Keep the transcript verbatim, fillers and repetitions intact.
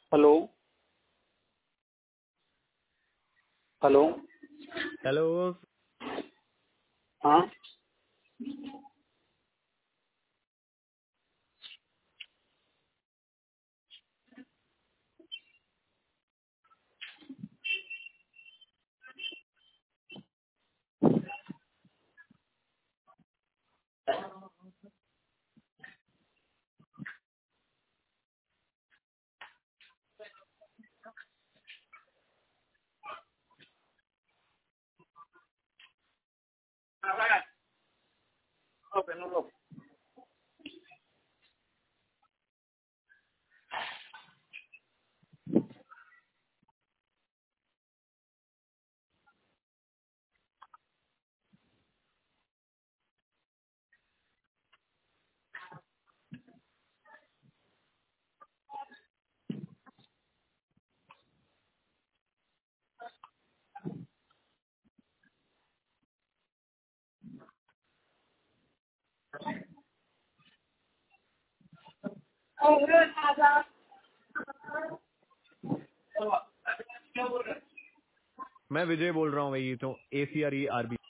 Hello hello hello. हाँ मैं विजय बोल रहा हूँ भाई, तो A C R E R B.